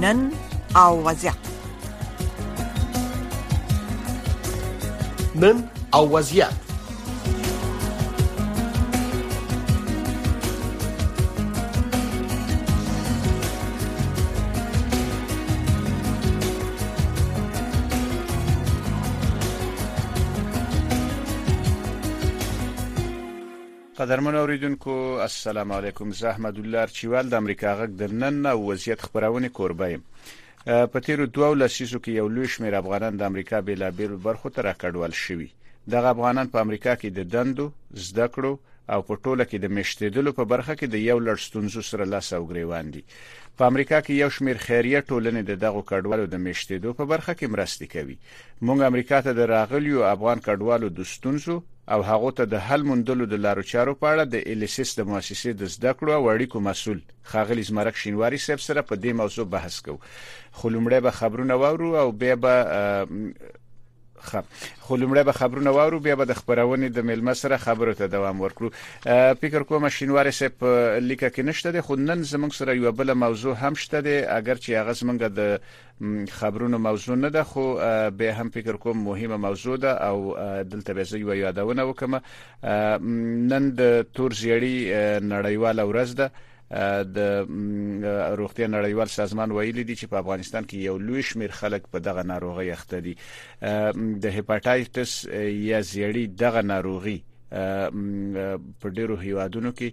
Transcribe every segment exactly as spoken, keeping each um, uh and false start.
نن او وضعیت. نن او وضعیت. قدرمن اوریدونکو السلام علیکم. زه احمد الله چوال د امریکا غږ د نن او وضعیت خبرونه کوربه یم. په تیرو دوه لسیزو کې یو لوی شمېر افغانان د امریکا بیلابیل برخو ته راکړول شوي. دغه افغانان په امریکا کې د دندو، زده کړو او په ټوله کې د مشتیدلو په برخه کې د یو لړ ستونزو سره لاس او ګریوان دي. په امریکا کې یو شمېر خیریه ټولنې د دغه کډوالو د مشتیدو په برخه کې مرستې کوي. موږ امریکا ته د راغلیو افغان کډوالو د ستونزو او هغه ته د حل موندلو د لارو چارو په اړه د الیسیس د مؤسسې د زده کړو او اړیکو مسول خاغلی زمرک شینواری صاحب سره په دې موضوع بحث کوو. خو لومړی به خبرونه واورو او بیا به خب خو لومړی به خبرونه واورو بیا به د خبرونه د ملما سره خبرو ته دوام ورکړو. فکر کوم شینواری صاحب لیکه کې نشته ده، خو نن زموږ سره یو بل موضوع هم شته ده، اگر چې هغه زموږ د خبرونو موضوع نه ده خو به هم فکر کوم مهمه موضوع ده او دلته به زه یو یادونه وکم. نن د تور زیړی نړیواله ورځ ده. د روغتیا نړیوال سازمان ویلي دی چې په افغانستان کې یو لوی شمېر خلک په دغه ناروغي اخته دي. د هپاتایټس یا زیړی دغه ناروغي په ډیرو هیوادونو کې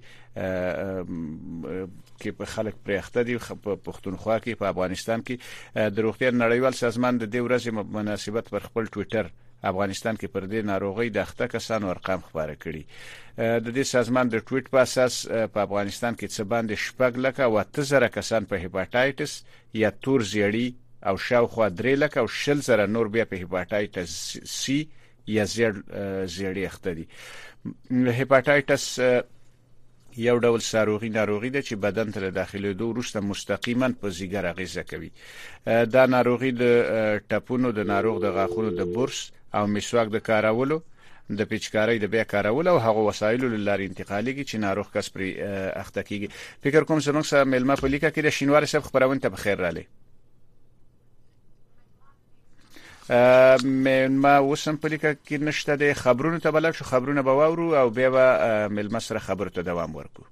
کې په خلک پرې اخته دي. په پښتونخوا کې په افغانستان کې د روغتیا نړیوال سازمان د دې ورځې مناسبت پر خپل ټوئیټر افغانستان کې پر دې ناروغي د اخته کسانو ارقام خبره کړي. د دې سازمان د ټویټ په اساس په افغانستان کې څه باندې شپږ لکه او اته زره کسان په هپاتایټس یا تور زیړی او شاوخوا درې لکه او شل زره نور بیا په هپاتایټس سی یا زیړ زیړی اخته دي. هپاتایټس یو ډول ساروغي ناروغي ده چې بدن ته داخلي دوه وروسته مستقیما په ځیګر اغیزه کوي. دا ناروغي د ټپونو د ناروغ د غاښونو د برس او مسواک د کارولو، د پیچکارۍ د بیا کارولو او هغه وسایلو لپاره انتقالي چې ناروغ کس پر اخته کیږي. فکر کوم زموږ سره ملما په لیکه کې د شینواری صاحب خبرونه ته بخیر رالی. ملما وسم په لیکه کې نشته د خبرونو ته بلل شو، خبرونه به واورو او بیا به ملما سره خبرو ته دوام ورکو.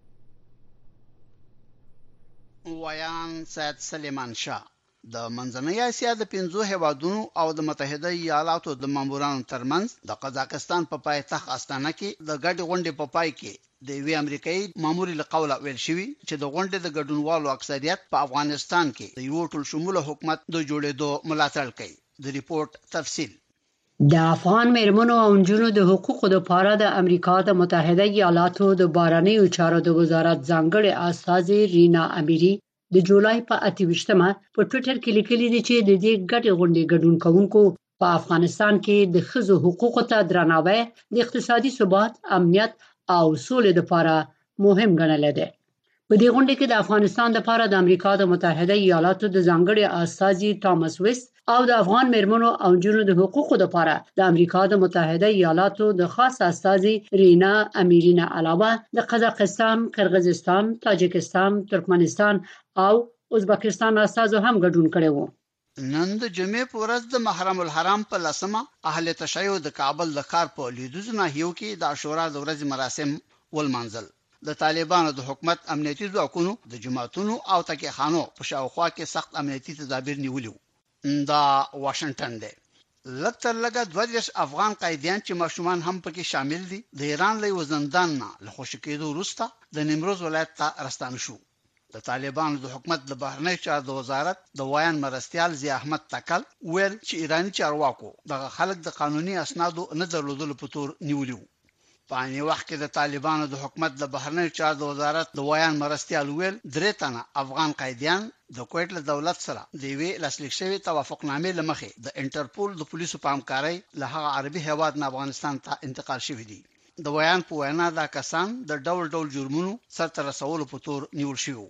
ویان سید سلیمان شاه د منځنۍ اسیا د پنځو هیوادونو او د متحده ایالاتو د مامورانو ترمنځ د قزاقستان په پایتخت استانه کې د ګډ غونډې په پای کې د وی امریکایي ماموري له قوله ویل شوی چې د غونډې د ګډونوالو اکثریت په افغانستان کې د یو ټول شموله حکومت د جوړېدو ملاتړ کوي. د ریپورت تفصیل. د افغان مېرمنو او نجونو د حقوقو لپاره د امریکا د متحده ایالاتو د بهرنیو چارو د وزارت ځانګړي استاذ رینا امیری د جولای په اته ویشتمه په ټوئیټر کې لیکلي دي چې د دې ګډې غونډې ګډون کوونکو په افغانستان کې د ښځو حقوقو ته درناوی د اقتصادي ثبات، امنیت او سولې لپاره مهم ګڼل دي. په دې غونډه کې د افغانستان لپاره د امریکا د متحده ایالاتو د ځانګړي استاذ تامس ویست او د افغان مېرمنو او نجونو د حقوقو لپاره د امریکا د متحده ایالاتو د خاص استاذ رینا امیرینه علاوه د قزاقستان، قرغیزستان، تاجکستان، ترکمنستان او ازبکستان استاذ هم ګډون کړي وو. نن د جمعې په ورځ د محرم الحرام په لسمه اهل تشیع د کابل د ښار په لیدوز ناحیو کې د عاشورا د ورځې مراسم ولمانځل. د طالبانو د حکومت امنیتي ځواکونو د جماعتونو او تکیخانو په شاوخوا کې سخت امنیتي تدابیر نیولي. دا واشنگټن دی. لکتر لګا دوه دیرش افغان قیدیان چې ماشومان هم پکې شامل دي د ایران له وزندان نه له خوشی کېدو وروسته د نیمروز ولایت ته راستانه شو. د طالبانو د حکومت د بهرنی چارو د وزارت د وایان مرستيال ضیاء احمد تکل ویل چې ایرانی چارواکو دغه خلک د قانوني اسنادو نه درلودلو په تور نیولیو. په عین وخت کې د طالبانو د حکومت د بهرنی چارو د وزارت د وایان مرستيال ویل درې تنه افغان قیدیان د کویت له دولت سره د وی لاسلیک شوی توافقنامې لمخې د انټرپول د پولیسو په همکارۍ له هغه عربي هیواد نه افغانستان ته انتقال شوی دي. د وایان په وینا دا کسان د ډول ډول جرمونو سرته رسولو په تور نیول شوی.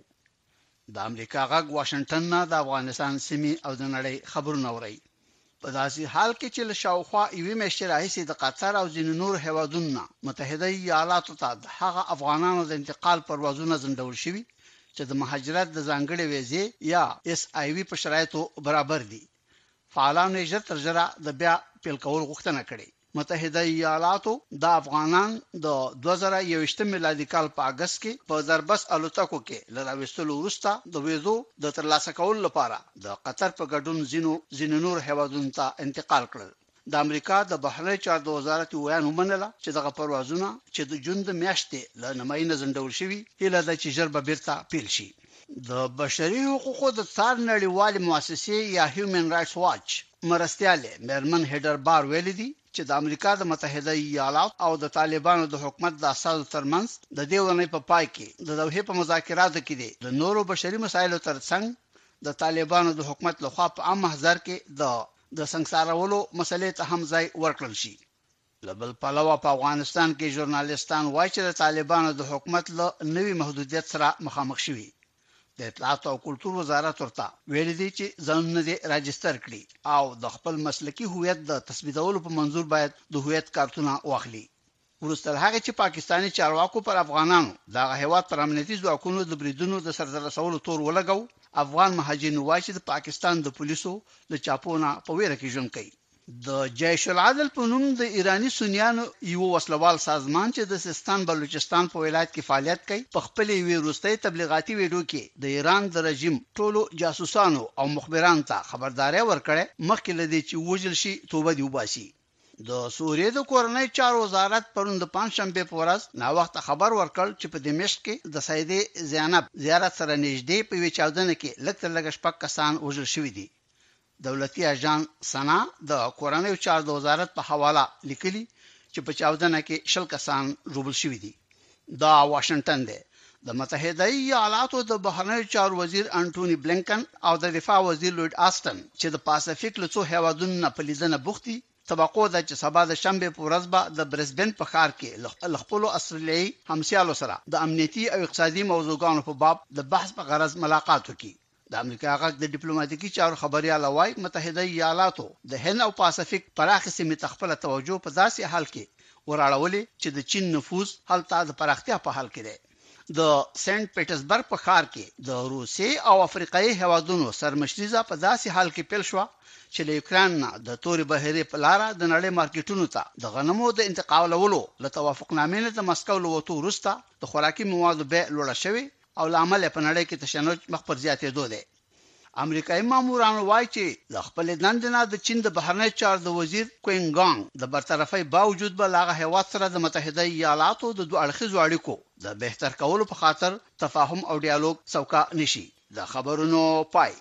د امریکا غږ واشنگټن نه د افغانستان سیمې او د نړۍ خبرونه اوري. په داسې حال کې چې له شاوخوا یوې میاشتې راهیسې د قطر او ځینو نور هیوادونو متحده ایالاتو ته د هغه افغانانو د انتقال پروازونه ځنډول شوي چې د مهاجرت د ځانګړي ویزې یا اس آی وی په شرایطو برابر دي. فعالانو یې ژر تر ژره د بیا پیل کول غوښتنه کړې. متحده ایالاتو د افغانان د دوه زره یوویشت میلادي کال په اگست کې په دربس الوتکو کې لراوستلو وروسته د ویزو د ترلاسه کولو لپاره د قطر په ګډون زینو زینو نور هیوادونو ته انتقال کړل. د امریکا د بهرنی چارو وزارت ویان ومنله چې دغه پروازونه چې د جون د میاشتې له نماینده زندول شوی هله د چې ژر به بیرته پیل شي. د بشري حقوقو د څار نړیوالې مؤسسې یا هیومن رائټس واچ مرستياله مېرمن هیډر بار ویل دي چې د امریکا د متحده ایالات او د طالبانو د حکومت د اساسو ترمنځ د دې ونې په پای کې د دوه په مذاکراتو کې دي د نورو بشري مسایلو ترڅنګ د طالبانو د حکومت لخوا په عام محضر کې د د سنگسارولو مسلې ته هم ځای ورکړل شي. لبل پلوه په افغانستان کې ژورنالیستان وایي چې د طالبانو د حکومت له نوي محدودیت سره مخامخ شوي. د اطلاعات او کلتور وزارت ورته ویل دي چې ځانونه دې راجستر کړي او د خپل مسلکي هویت د تثبیتولو په منظور باید د هویت کارتونه واخلي. ورسته هغه چې پاکستانی چارواکو پر افغانانو د هیواد پر امنیتي ځواکونو د بریدونو د سرزرسولو تور ولګاو، افغان مهاجرین وایي چې د پاکستان د پولیسو د چاپونه په ویره کې ژوند کوي. د جیش العدل په نوم د ایرانی سنیانو یو وسلوال سازمان چې د سیستان بلوچستان په ولایت کې فعالیت کوي په خپل ویروستي تبلیغاتي ویډیو کې د ایران د رژیم ټولو جاسوسانو او مخبرانو ته خبرداري ورکړه مخکې لدی چې وژل شي توبه دی وباسي. د سوریې د کورنۍ چارو وزارت پرون د پنځشنبه په ورځ نا وخت خبر ورکړ چې په دمشق کې د سیدې زینب زیارت سره نږدې په وی چاودنه کې لږ تر لږه شپږ کسان وژل شوي دي. دولتي اجان سنا د کورنۍ چارو د وزارت په حواله لیکلي چې په چاودنه کې شل کسان ژوبل شوي دي. دا واشنگټن دی. د متحده ایالاتو د بهرنی چارو وزیر انټونی بلینکن او د دفاع وزیر لوید آستن چې د پاسفیک له څو هیوادونو په لیدنه بوختي توقع ده چې سبا د شنبه په ورځ به د برزبن په ښار کې خپل استرالیایي همسیالو سره د امنیتي او اقتصادي موضوعاتو په باب د بحث په غرض ملاقات وکړي. د امریکا غږ د ډیپلوماټیکي چارو خبريال وايي متحده ایالاتو د هند او پاسفیک پراخ سیمې تخپل توجه په داسې حال کې وراړولې چې د چین نفوذ هلته د پراختیا په حال کې دی. د سنت پیټرزبرګ په ښار کې د روسي او افریقایي هیوادونو سرمشريزه په داسې حال کې پیل شو چې له یوکران د توري بهري په لار د نړۍ مارکیټونو ته د غنمو د انتقالولو له توافقنامې د مسکو له وته وروسته د خوراکي موادو بیه لوړه شوې او لامل په نړۍ کې تشنج مخ پر زیاتېدو دی. امریکایي ماموران وایي چې د خپل دندنه د چین د بهرنی چارو د وزیر کوینګانګ د برطرفي باوجود به لاغه هیواد سره د متحده ایالاتو د دوه اړخیزو اړیکو د بهتر کولو په خاطر تفاهم او ډیالوګ څوکا نشي. د خبرونو پای.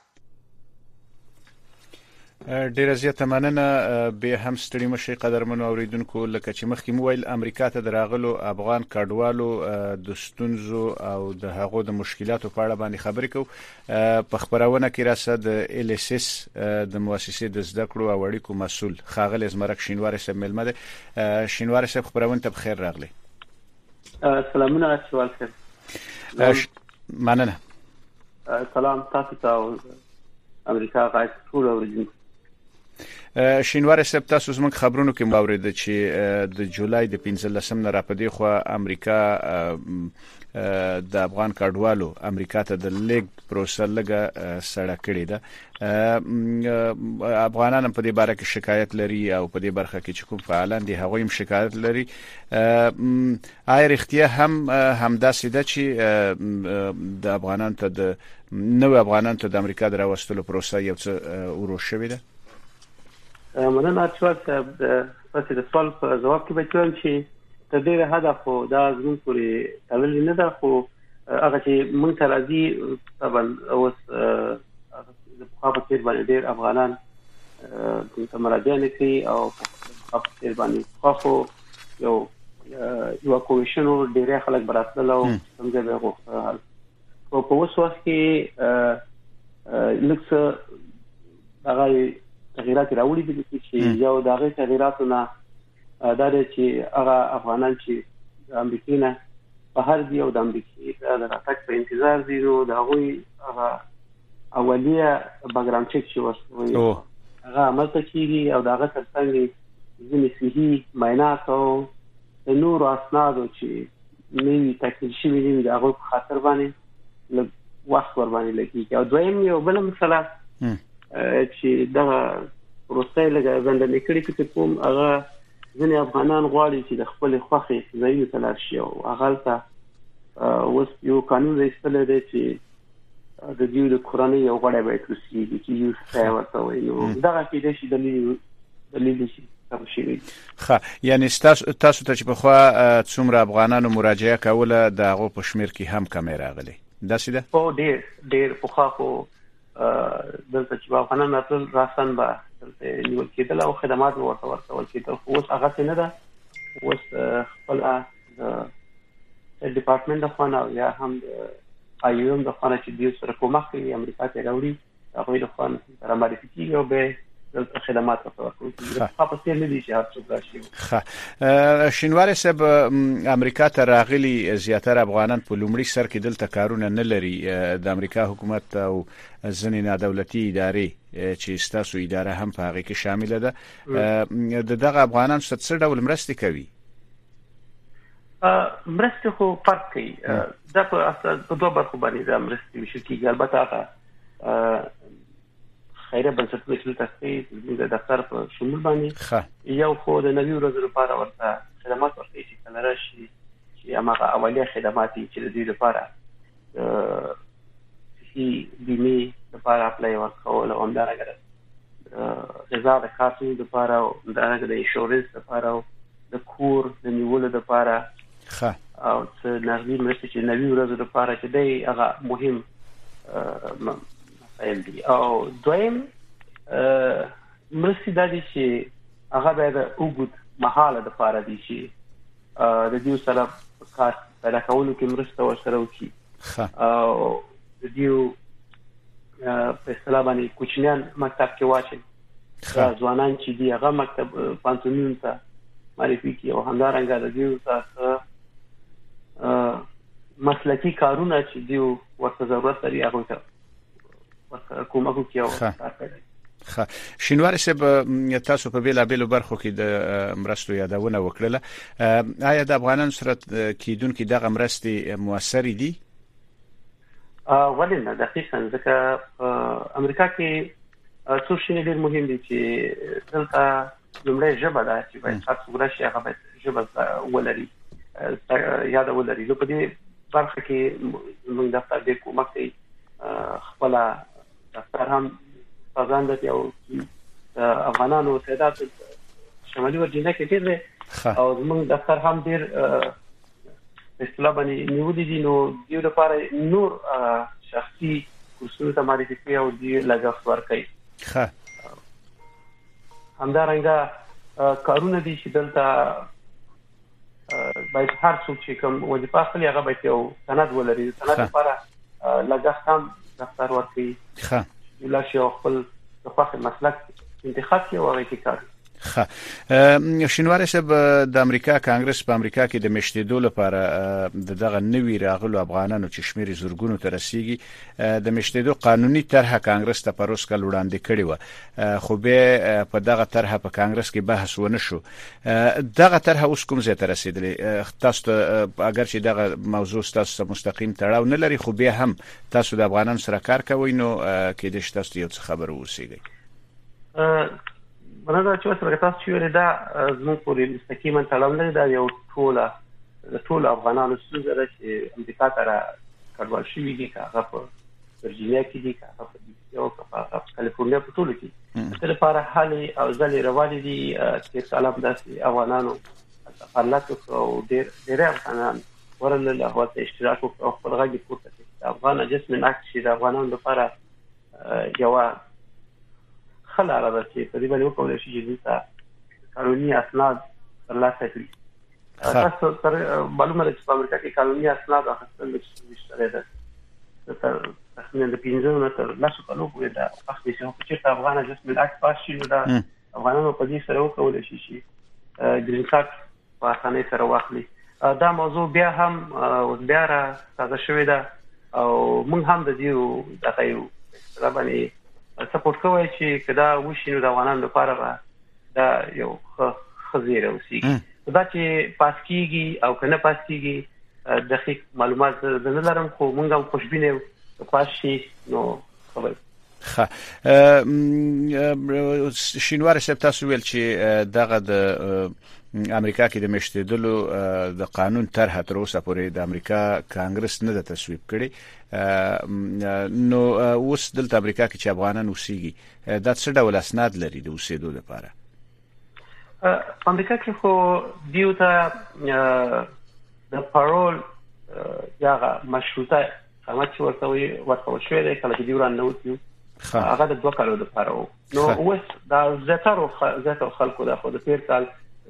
ډیره زیاته مننه. به هم ستړي مشي قدرمنو اوریدونکو لکه چې مخکې مو ویل امریکا ته دراغلو افغان کډوالو د ستونزو او د هغو د مشکلاتو په اړه باندې خبرې کوو. په خبرونه کې راسه د ال اس اس د مؤسسې د زده کړو او اړیکو مسول خاغل زمرک شینوار صاحب ملمه ده. شینوار صاحب خبرونه ته بخیر راغلی. سلامونه سوال خیر. مننه. سلام تاسو ته امریکا غاښ ټول اوریدونکو. شینوار صاحب تاسو زموږ خبرونو کې مورید چې د جولای د پنځلسم نه راپدې خو امریکا د افغان کډوالو امریکا ته د لیګ پروسه لګه سړه کړې ده. افغانان په دې باره کې شکایت لري او په دې برخه کې چې کوم فعالان دي هغه هم شکایت لري. آیا رښتیا هم همداسې ده چې د افغانان ته د نو افغانان ته د امریکا دراوستلو پروسه یو څه ورو شوې ده؟ مننه چې تاسو د سوال په جواب کې بچوم چې د دې هدف خو دا زموږ پورې تړلې نه ده، خو هغه چې موږ ته راځي طبعا اوس د په خپل باندې ډېر افغانان د مراجعه کوي او په خپل باندې خو یو یو کومیشن ډېر خلک براتل او څنګه به غوښتل او په اوس وخت کې لکه هغه تغیرات راوړي دي چې یو دغه تغیراتونه دا دي چې هغه افغانان چې امریکا نه په هر دی او د امریکا د راتګ په انتظار دي نو دا غوي هغه اولیه باګراوند چک چې وسوي هغه عمل کیږي او دغه ترڅنګ ځینې صحي معاینات او نور اسناد چې نوي تکلیف شوي دي د هغه خاطر باندې وخت ور باندې لګي او دویم یو بل مسله چې دا پروسه لګا باندې نکړي چې کوم هغه ځینې افغانان غواړي چې د خپل خوخي ځایو ته لاړ شي او هغه ته اوس یو قانون ایستل دی چې د دې د قرآني یو غړی باید وسیږي چې یو څه ورته وایي نو دا کې د شي دلیل دلیل شي خا یعنی تاسو تاسو ته چې په خوا څومره افغانانو مراجعه کوله د هغه په شمیر کې هم کم راغلي دا څه ده او ډیر ډیر په خوا خو دلته چې افغانان ټول راسن به دلته نیول کېدل او خدمات ورته ورکول کېدل خو اوس هغه څه نه ده اوس خپل د ډپارټمنټ د خوا نه یا هم آی ام د خوا نه چې دوی سره کومک کوي امریکا ته راوړي هغوی د خوا سره معرفي کېږي او به دلته خدمات ورکول کېږي په پسې نه دي چې هر څوک راشي. ښه شینواري صاحب امریکا ته راغلي زیاتره افغانان په لومړي سر کې دلته کارونه نه لري د امریکا حکومت او ځینې نادولتي ادارې چې ستاسو اداره هم په هغه کې شامل ده د دغه افغانان څه ډول مرستې کوي؟ مرستې خو فرق کوي دا په اساس په دوه برخو باندې دا مرستې وشي کېږي البته هغه خیره بنسټونه چې تاسو د دفتر په شمول باندې یو خو د نوي ورځو لپاره ورته خدمات ورکوي چې کله راشي چې هغه اولیه خدمات چې د دې لپاره صحي بیمې لپاره اپلای ورکول او همدارنګه غذا د کارتونو لپاره او همدارنګه د انشورنس لپاره او د کور د نیولو لپاره او څه نغدي مرستې چې نوي ورځو لپاره چې دی هغه مهم او دویم مرستې د دې چې هغه د اوږد مهاله د لپاره دي چې د دې سره کار پیدا کولو کې مرسته ورسره وکړي او د دې په اصطلاح باندې کوچنیان مکتب کې واچي ځوانان چې دی هغه مکتب پانتونین ته معرفي کړي او همدارنګه د دې سره مسلکي کارونه چې دی ورته ضرورت لري هغه ته کومه کیو خا شینواري صاحب تاسو په بیل بیل برخو کې د مرستو یادونه وکړه آیا د افغانانو سره کیدونکو دغه مرستې موثر دي؟ ولې نه دقیقاً ځکه امریکا کې څو شی ډېر مهم دي چې دلته لومړی ژبه ده چې باید تاسو ورشي هغه باید ژبه ولري یاد ولري نو په دې برخه کې موږ د دفتر د کومک کوي خپل دفتر هم ځان د یو افغانانو تعداد شمالي ورجینیا کې ډېر دی او موږ دفتر هم ډېر اصطلاح باندې نیولې دي نو یو لپاره نور شخصي کورسونو ته معرفي کوي او دې لګښت ورکوي. ښه همدارنګه کارونه دي چې دلته باید هر څوک چې کوم وظیفه اخلي هغه باید یو سند ولري سند لپاره لګښت هم دفتر ورکوي. ښه ولا شي خپل خپل مسلک انتخاب کوي او هغه کې کار. ښه شینواري صاحب د امریکا کانګرس په امریکا کې د مشتیدو لپاره د دغه نوي راغلو افغانانو چې شمیر زورګونو ته رسیدي د مشتیدو قانوني طرحه کانګرس ته پروس کال وړاندې کړی و خو به په دغه طرحه په کانګرس کې بحث ونه شو دغه طرحه اوس کوم ځای ته رسیدلې تاسو اگر چې دغه موضوع تاسو مستقیم تړاو نه لري خو به هم تاسو د افغانانو سره کار کوئ نو کې د تاسو یو څه خبر اوسېږي. ورته چې څنګه تاسو چې دا زموږ پورې مستقیما تړاو لري دا یو ټوله د ټول افغانانو ستونزه ده چې امریکا ته کډوال شوي دي هغه په ورجینیا کې دي هغه په یو په کالیفورنیا په ټولو کې د لپاره حل او ځلې روانې دي چې سلام داسې افغانانو حالات او ډېر ډېر افغانان ورل له هغه اشتراک او خپل غږ پورته کړي افغان جسم اکټ چې د افغانانو لپاره یو خلاره ده چې په دې باندې وکولای شي چې د قانوني اسناد ترلاسه کړي. تاسو تر معلومه ده چې په امریکا کې قانوني اسناد اخیستل مشترک ده تر تخمین د پنځه نه تر لاسو کلو پورې ده وخت چې چې افغان جسم اکټ پاس شي نو دا افغانانو په دې سره وکولای شي چې ګرین کارت په اسانۍ سره واخلي. دا موضوع بیا هم بیا را تازه شوې ده او موږ هم د دې دغه یو اصطلاح باندې سپورټ کوي چې کدا وشي نو د افغانانو لپاره دا یو خزیره وسی دا چې پاس کیږي او کنه پاس کیږي دقیق معلومات نه لرم خو موږ هم خوشبینه پاشي نو خبر خ شینوار صاحب تاسو ویل چې دغه د امریکا کې د مشتدلو د قانون طرح تر اوسه پورې د امریکا کانګرس نه د تصویب کړي نو اوس دلته امریکا کې چې افغانان اوسېږي دا څه ډول اسناد لري د اوسېدو لپاره امریکا کې خو دیو ته د پارول یا مشروطه قامت چې ورته وي ورته شوی دی کله چې دیو رانه وتی هغه د دوه کالو لپاره وو نو اوس دا زیاتره زیاتره خلکو د خو د تیر کال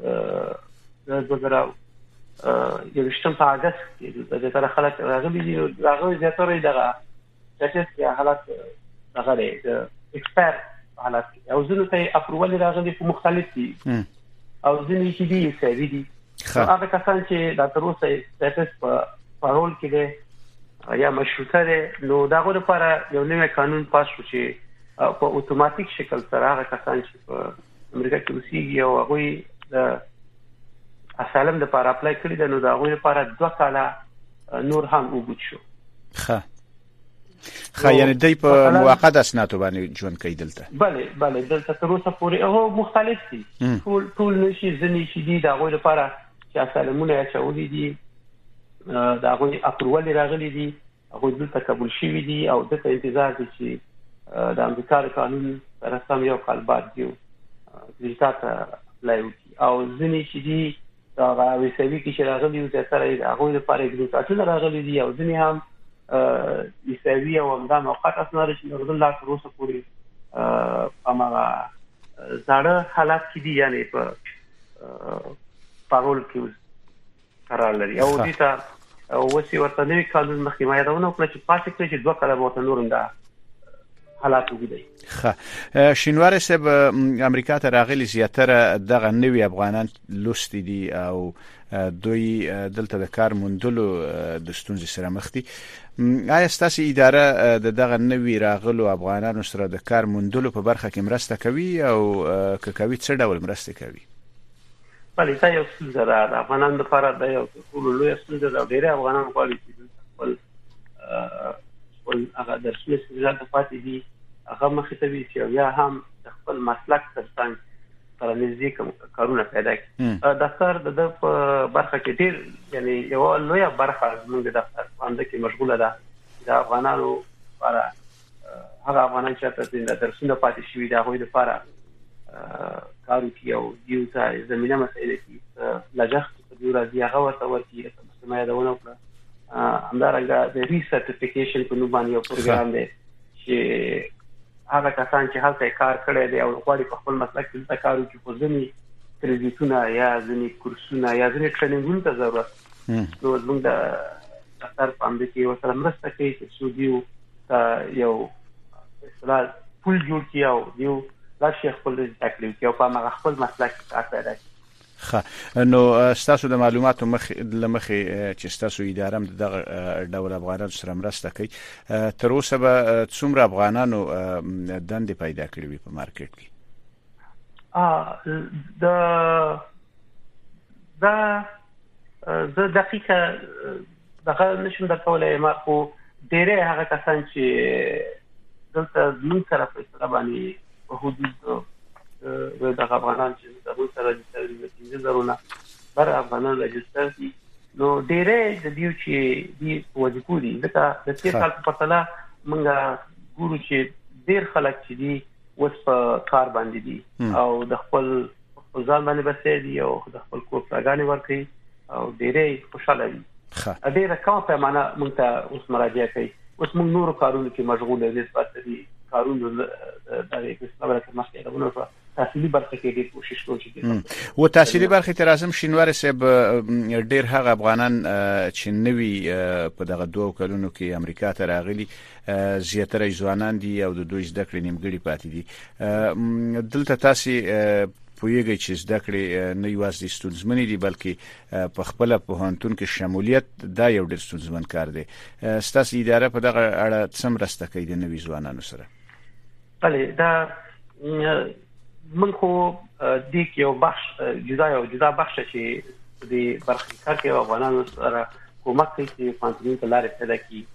د دوه زره یوشتم په اگست کې د زیاتره خلک راغلي دي راغلي زیاتره دغه چې حالات دغه د ایکسپرت حالات او ځینې ته اپروول راغلي په مختلف دي او ځینې چې دي سوي دي هغه کسان چې د تر اوسه ستاسو په پارول کې دي یا مشروطه ده نو داغه لپاره یو نوی قانون پاس شو چې په اتوماتیک شکل سره هغه کسان چې په امریکا کې اوسېږي او هغه د اسالم لپاره اپلای کړی دی نو داغه لپاره دوه کاله نور هم وګت شو ښه ښه یعنی دای په موقت اسنادو باندې ژوند کوي دلته bale bale دلته تر اوسه پورې هغه مختلف دي ټول ټول نشي ځنی شي دي داغه لپاره چې اسالمونه چولې دي دا غوړي اپروول راغلي دي هغه دلته قبول شوی دي او د انتظار دي چې د امریکا قانون سره سم یو کال بعد دی ریټاټ لایو او ځنی چې دي دا غوي سوي کې چې راغلي دي سره هغه لپاره ریټاټ راغلي دي او ځنی هم یسوي او دا موقت اسناد چې نور الله تر اوسه پورې امغه زړه حالات کې دي یعنی په پارول کې قرار لري او دې ته وسی ورته نوی قانون مخکې ما یادونه کړې چې پاتې کړې چې دوه کاله ورته نورم دا حالات وګړي ښه شینوار صاحب امریکا ته راغلي زیاتره دغه نوی افغانان لوستي دي او دوی دلته د کار موندلو د ستونزې سره مخ دي آیا ستاسو اداره د دغه نوی راغلو افغانانو سره د کار موندلو په برخه کې مرسته کوي او که کوي څه ډول مرسته کوي بله دا یو څه زره د افغانانو لپاره د یو ټول لوی څه زره ډېر افغانان غواړي چې خپل خپل هغه درسونه سره پاتې دي هغه مخې ته وي چې یا هم خپل مسلک ترڅنګ سره نږدې کوم کارونه پیدا کړي دفتر د برخه کې ډېر یعنی یو لوی برخه زموږ د دفتر باندې کې مشغوله ده د افغانانو لپاره هغه افغانان چې د درسونه پاتې شوي دي هغوی لپاره کارو کې او دیو ته زمينه مسایل کې لجخت په دیو راځي هغه ورته ورکی چې ما یادونه وکړه همدارنګه د ریسرټیفیکیشن په نوم باندې یو پروګرام دی چې هغه کسان چې هلته کار کړی دی او غواړي په خپل مسلک کې کار وکړي په ځینې کریډیټونه یا ځینې کورسونه یا ځینې ټریننګونو ته ضرورت نو زموږ د دفتر په امر کې ورسره مرسته کوي چې څو دیو یو اصطلاح پول جوړ کړي او دیو لا شي خپل تکلیف یو په هغه خپل مسلک کار پیدا کړي ښه نو ستاسو د معلوماتو مخ لمخې چې ستاسو اداره د دغه ډول افغانانو سره مرسته کوي تر اوسه به څومره افغانانو دندې پیدا کړې وي په مارکیټ کې ا د دا د دقیقه دغه نشم درکولای ما خو ډېرې هغه کسان چې دلته موږ سره په اصطلاح باندې په حدود د افغانان چې د موږ سره د زرونه بر افغانان رجستر دي نو ډېرې د دیو چې دی وظیفو دي ځکه د تیر کال په پرتله موږ ګورو چې ډېر خلک چې دي اوس په کار باندې دي او د خپل ځان باندې بسې دي او د خپل کور پرګانې ورکوي او ډېرې خوشاله دي ډېره کمه پیمانه موږ ته اوس مراجعه کوي اوس موږ نورو کارونو کې مشغول دي نسبت دي کارونو د اسلام راکړه مخکې راغونو په تحصیلي برخه کې ډېر کوشش کوي و تحصیلي برخه ته راځم شینوار صاحب ډېر هغه افغانان چې نوي په دغه دوه کلونو کې امریکا ته راغلي زیاتره ځوانان دي او د دوی زده کړې نیمګړې پاتې دي دلته تاسو پوهیږئ چې زده کړې نه یوازې ستونزمنې دي بلکې په خپل پوهنتون کې شمولیت دا یو ډېر ستونزمن کار دی ستاسو اداره په دغه اړه څه مرسته کوي د نوي ځوانانو سره بله دا من خو د یو بخش جدا یو جدا بخش چې د برخې کار کوي افغانانو سره کومک کوي چې پانتون ته لارې پیدا کړي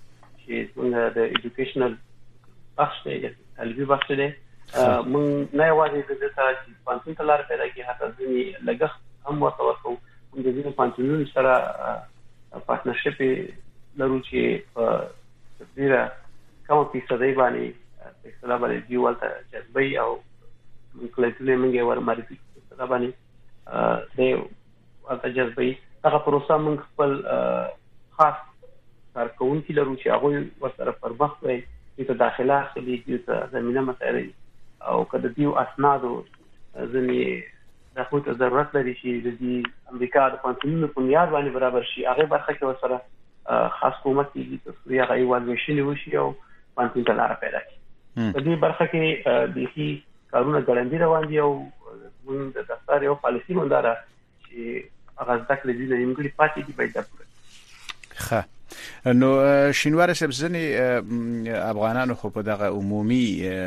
چې موږ د ایجوکیشنل بخش دی تعلیمي بخش دی موږ نه یوازې د دې سره چې پانتون ته لار پیدا کړي حتی ځینې لګښت هم ورته ورکوو موږ د ځینې پانتونونو سره پارتنرشپ لرو چې په ډېره کمه فیصدۍ باندې په اصطلاح باندې دوی ورته جذبوي او کلیتونه موږ ور معرفي په اصطلاح باندې دی ورته جذبوي هغه پروسه موږ خپل خاص کارکونکي لرو چې هغوی ورسره پر مخ وي دوی ته داخله اخلي دوی ته زمینه مسایل او که د دوی اسنادو ځینې د خو ته ضرورت لري چې د دې امریکا د پانتونونو په معیار باندې برابر شي هغه برخه کې ورسره خاص کومک کیږي چې هغه ایوالویشن وشي او پانتون ته لار پیدا کړي په دې برخه کې د هی کارونه ګړندې روان دي او موږ د دفتر یو پالیسي منداره چې هغه ځکه د دې نیمګړي پاتې دي باید پوره ښه نو شینوار سبزنی افغانانو خو په دغه عمومي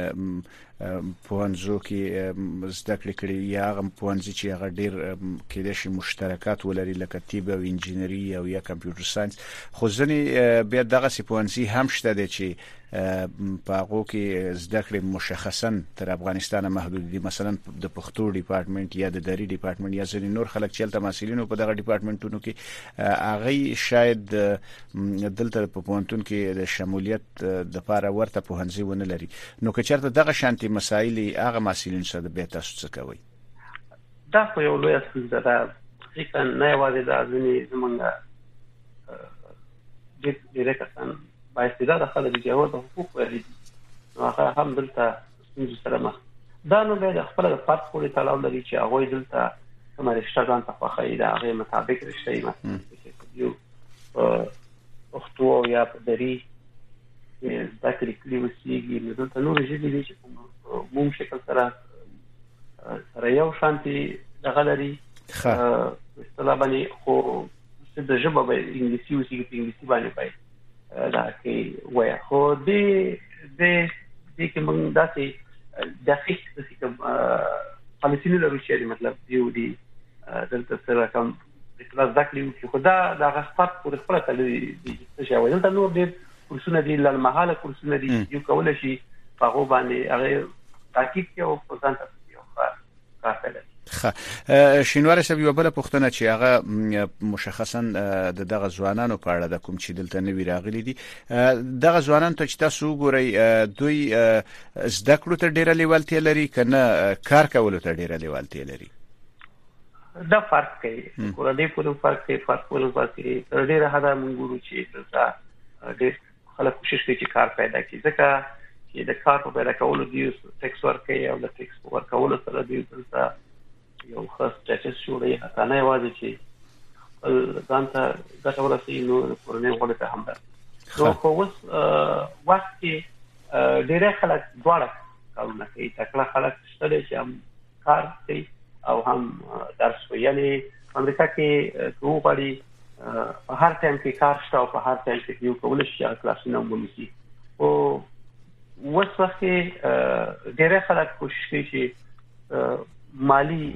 پوهنځو کې زده کړې کړې یا هغه پوهنځي چې هغه ډېر کېدای شي مشترکات ولري لکه طب او انجینري او یا کمپیوټر ساينس خو ځینې بیا دغه پوهنځي هم شته دي چې په هغه کې زده کړې مشخصا تر افغانستان محدود دي مثلا د پښتو ډپارټمنټ یا د دری ډپارټمنټ یا ځینې نور خلک چې تل مسؤلینو په دغه ډپارټمنټونو کې هغه شاید دلته په پوهنتون کې د شمولیت د لپاره ورته پوهنځي ونه لري نو که چېرته دغه شانتي مسایل هغه مسؤلین سره به تاسو څه کوي دا خو یو لوی ستونزه ده چې نه یوازې د ځینې زمونږ د دې کسان با استعداد خلک چې هغه د حقوق لري نو هغه هم دلته ستونزې سره مخ دا نو به د خپل فرد پورې تړاو لري چې هغه دلته کوم رشته ځان ته خوښي دا هغه مطابق رشته یې مثلا یو پښتو یا په دری د تکلیفي وسیږي نو دلته نور ژبې دي چې موږ شکل سره سره یو شانتي دغه لري ښه اصطلاح باندې خو د ژبه به انګلیسي وسیږي په انګلیسي باندې پای دا کې وای خو دې دې دې کې موږ داسې دقیق څه کوم پالیسي لرو چې مطلب یو دی دلته سره کوم اصطلاح ذکر یو خو دا د غصب پر خپل تلوي دي چې وایي دلته نور دې کورسونه دي لالمحاله کورسونه دي یو کول شي هغه باندې هغه تاکید کوي او په ځان ته یو کار ښه شینوار صاحب یو بل پوښتنه چې هغه مشخصا د دغه ځوانانو په اړه د کوم چې دلته نوی راغلي دي دغه ځوانان ته چې تاسو وګورئ دوی زده کړو ته ډیره لیوالتیا لري کنه کار کولو ته ډیره لیوالتیا لري دا فرق کوي کورنۍ په فرق کوي فرق په فرق کوي تر ډیره حدا موږ ګورو چې دا ډېر خلک کوشش کوي چې کار پیدا کړي ځکه چې د کار په پیدا کولو دی ټیکس ورکوي او د ټیکس ورکولو سره دی دلته یو خاص چاچس جوړي حتی نه یوازې چې ځان ته ګټه ورسوي نو کورنۍ غوړي ته هم ده نو په اوس وخت کې ډېر خلک دواړه کارونه کوي تکړه خلک شته چې هم کار کوي او هم درس وایي یعنی امریکا کې کوم غړي په هر ټایم کې کار شته او په هر ټایم کې یو کول شي چې کلاسونه مولسي او وڅ وخت کې ډېر خلک کوشش کوي چې مالی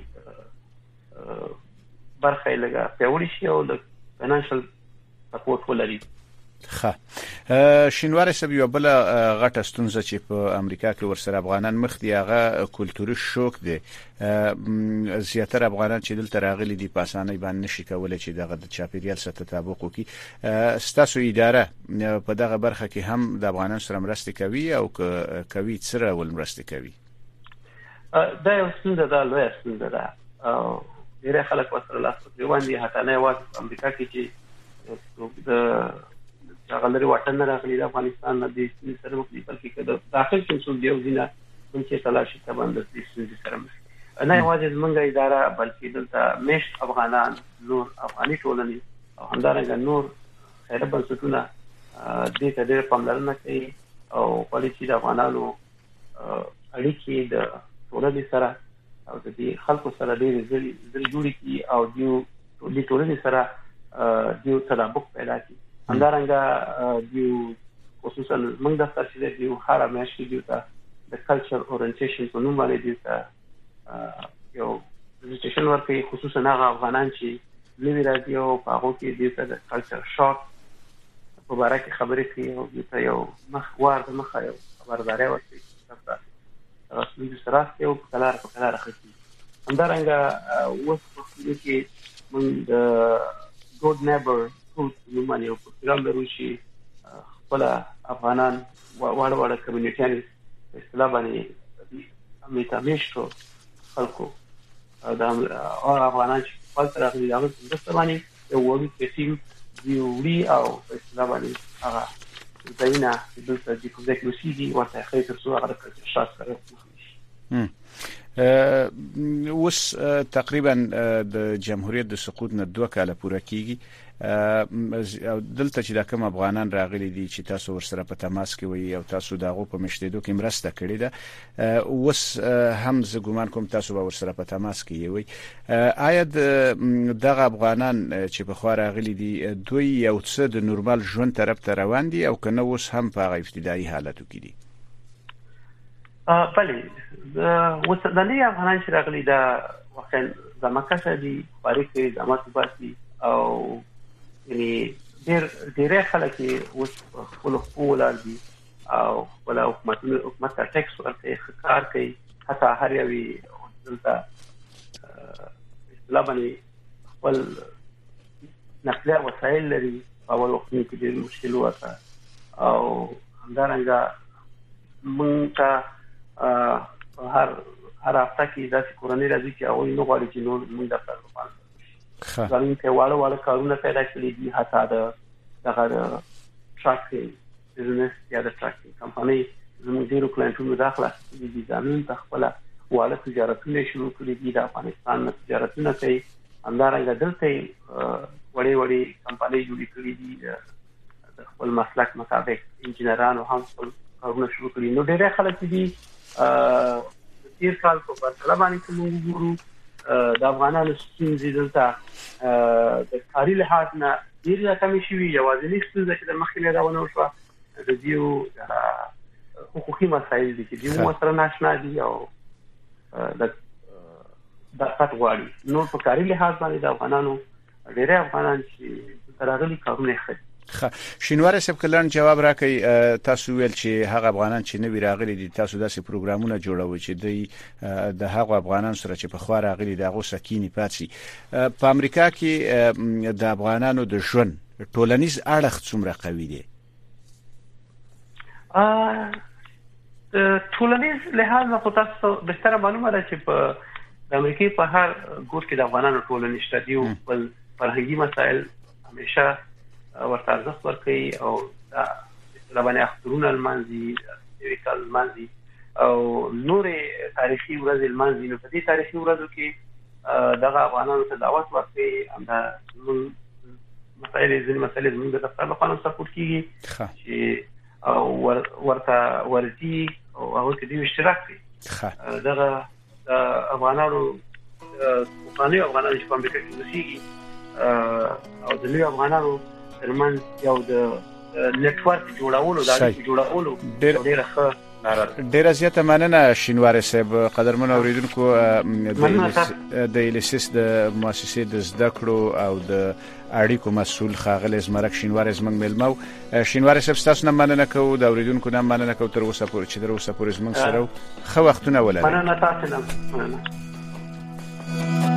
برخه لګا پیوړی شي او د فینانشل سپورټ ولري ښه شینوار صاحب یو بل غټه ستونزه چې په امریکا کې ورسره افغانان مخ دي هغه کلتوري شوک دی زیاتره افغانان چې دلته راغلي دي په اسانۍ باندې نشي کولای چې دغه د چاپیریال سره تطابق وکړي ستاسو اداره په دغه برخه کې هم د افغانان سره مرسته کوي او کوي سره ول مرسته کوي دا یو څنګه دا لوی څنګه دا او ډېر خلک ورسره لاسو دیوان دي حتی نه یوازې امریکا کې چې د هغه لري واټن راغلي د افغانستان نه دي سره مخکې بلکې د داخل کنسول دیو زینا کوم چې تلاشي ته باندې د سیستم سره مخ نه یوازې زمونږ اداره بلکې دلته مشت افغانان نور افغاني ټولنې او همدارنګه نور خیره بنسټونه دې ته ډېر پاملرنه کوي او پالي چې د افغانانو اړیکې د ټولنې سره او د دې خلکو سره ډېر ځلې ځلې جوړې کی او دیو د ټولنې سره دیو تطابق پیدا کی همدارنګه دیو خصوصا موږ د ستاسو دیو هر میاشت دیو ته د کلچر اورینټیشن په نوم باندې دیو ته یو ویزیټیشن ورکوي خصوصا هغه افغانان چې نوی راځي او په هغه کې دیو ته د کلچر شاک په اړه کې خبرې کوي او د یو مخ وار د مخ یو خبرداري ورکړي تاسو رسمي سره یو کلار په کلار راځي همدارنګه اوس په کې من د ګود نیبر ټول نو باندې یو پروګرام لرو چې خپل افغانان واړه واړه کمیونټیان په اصطلاح باندې امریکا میشتو خلکو دا افغانان چې خپل طرف دی هغه څه باندې یو وړي کسیم دی وړي او په اصطلاح باندې هغه زینا د دې د کوزیکلوسی دی ورته خیر تر څو هغه د شخص سره اوس تقریبا د جمهوریت د سقوط نه دوه کاله پوره کیږي دلته چې د کوم افغانان راغلي دي چې تاسو ورسره په تماس کې وي او تاسو دغه په مشتیدو کې مرسته کړې ده اوس هم زه ګومان کوم تاسو به ورسره په تماس کې وي آیا دغه افغانان چې په خوا راغلي دي دوی یو څه د نورمال ژوند طرف ته روان دي او کنه اوس هم په ابتدایي حالتو کې دي؟ بله وسدنی افغانان چې راغلي دا واقعا زمکه دي باریک دي زمات باسي او یعنی ډېر ډېر خلک اوس خپل خپل دي او خپل حکومتونه حکومت ته ټیکس ورکوي کار کوي حتی هر یوي دلته اصطلاح باندې خپل نقلیه وسایل لري په اول وخت کې ډېر مشکل وته او همدارنګه مونږ ته هر هر هفته کې داسې کورنۍ راځي چې هغوی نه غواړي چې نور مونږ د خپل ځانګړي ته واړه واړه کارونه پیدا کړي دي حتی د دغه ټراکینګ بزنس یا د ټراکینګ کمپنۍ زموږ ډېرو کلاینټونو داخله دي ځانونه ته خپل واړه تجارتونه شروع کړي دي د افغانستان نه تجارتونه کوي همدارنګه دلته وړې وړې کمپنۍ جوړې کړي دي د خپل مسلک مطابق انجینرانو هم خپل کارونه شروع کړي نو ډېر خلک دي تیر کال په پرتله باندې موږ ګورو د افغانانو ستونزې دلته د کاري لحاظ نه ډېرې کمې شوي یوازینۍ ستونزه چې د مخکې نه راونه وشوه د دې حقوقي مسایل دي چې دوی مو سره ناشنا دي او د دقت غواړي نو په کاري لحاظ باندې د افغانانو ډېر افغانان چې راغلي کارونه کوي شینوار صاحب کلن جواب راکړي تاسو ویل چې هغه افغانان چې نوی راغلي دي تاسو داسې پروګرامونه جوړوي چې د د هغه افغانان سره چې په خوا راغلي دغه سکینی پاتسي په امریکا کې د افغانانو د ژوند ټولنیز اړخ څومره قوي دی؟ ا ټولنیز لحاظ نه خو تاسو بهتره معلومه ده چې په امریکا په هر ګوټ کې د افغانانو ټولنې شته دي او بل فرهنګي مسایل همیشه ورته ارزښت ورکوي او دا لبنه اخترونه المنزي ویکال المنزي او نورې تاریخي ورځې المنزي نو په دې تاریخي ورځو کې دغه افغانانو ته دعوت ورکوي همدا مسایل ځینې مسایل زموږ د دفتر لخوا هم سپورټ کیږي چې ورته ورځي او هغه کې دوی اشتراک کوي دغه افغانانو پخواني افغانانو چې په امریکا کې اوسېږي او د نوي افغانانو ترمن یو د نتورک جوړولو د اړیکو جوړولو ډېر ښه ډېر زیاته مننه شینوار صاحب قدرمن اوریدونکو د الیسیس د مؤسسې د زده کړو او د اړیکو مسؤل خاغلی زمرک شینوار زمنګ ملمو شینوار صاحب تاسو نه مننه کوو د اوریدونکو نه مننه کوو تر اوسه پورې چې تر اوسه پورې زمنګ سره خو وختونه ولرئ مننه تاسو نه مننه